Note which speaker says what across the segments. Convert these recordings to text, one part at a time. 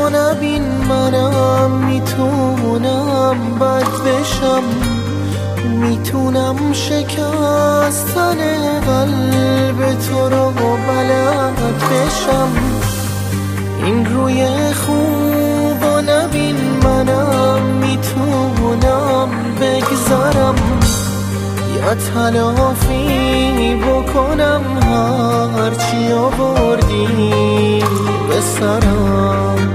Speaker 1: تو نبین منم میتونم بد بشم، میتونم شکستن قلب تو رو بلد بشم. این روی خوبا نبین منم میتونم بگذرم، یا تلافی بکنم هرچی آوردی به سرم.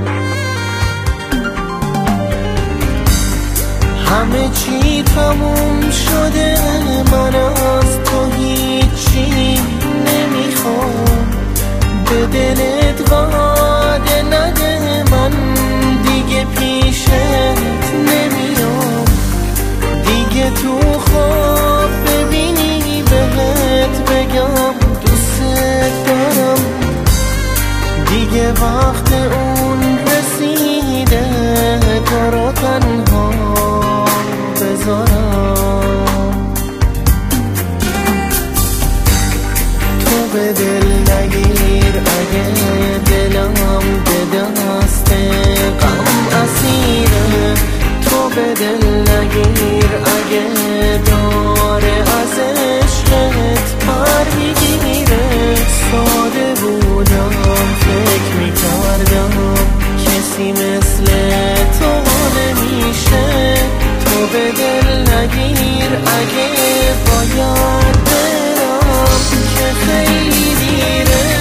Speaker 1: همه چی تموم شده، من از تو هیچی نمیخوام. به دلت وعده نده، من دیگه پیشت نمیام. دیگه تو خواب ببینی بهت بگم دوست دارم. دیگه وقت اون رسیده تو رو تنها بذارم. تو به دل نگیر اگه دلم به دست غم اسیره. تو به دل نگیر اگه داره از عشقت پر میگیره. ساده بودم فکر میکردم کسی مثل تو نمیشه. تو به دل نگیر اگه باید برم که خیلی دیره.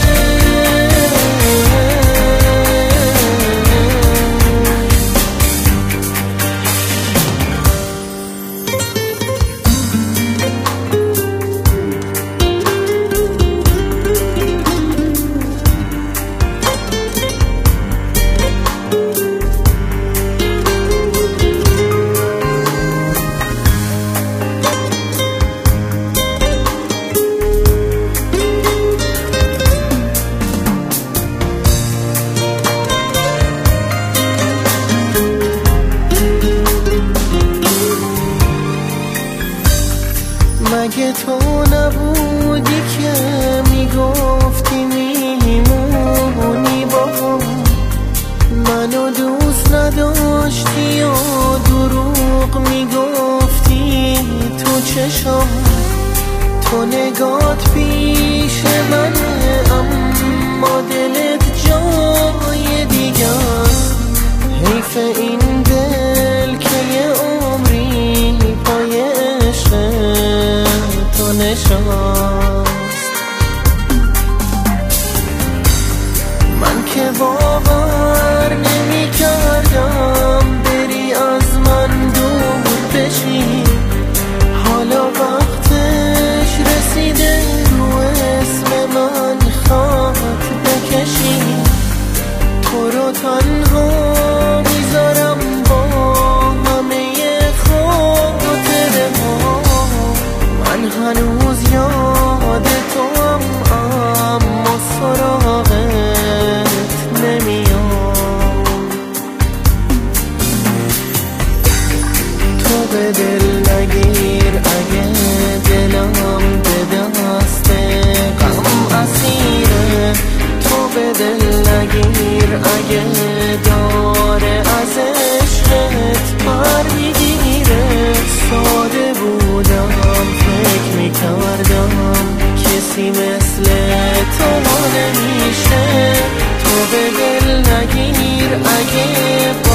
Speaker 1: مگه تو نبودی که میگفتی میمونی با هم؟ منو دوست نداشتی و دروغ میگفتی تو چشم. تو نگات پیش منه اما دلت جای دیگه است. حیف این دل که یه عمری پای عشق تو نشست. من که باور نمی کردم بری از من دور بشی. حالا وقتش رسیده رو اسم من خط بکشی. تو رو تنها میذارم با همه خاطره ها. من هنوز یاد تو هم اما سراغت نمیام. تو به دل نگیر اگه دلم به دست غم اسیره. تو به دل نگیر اگه داره از عشقت پر میگیره. ساده بودم فکر میکردم کسی مثل تو نمیشه. تو به دل نگیر اگه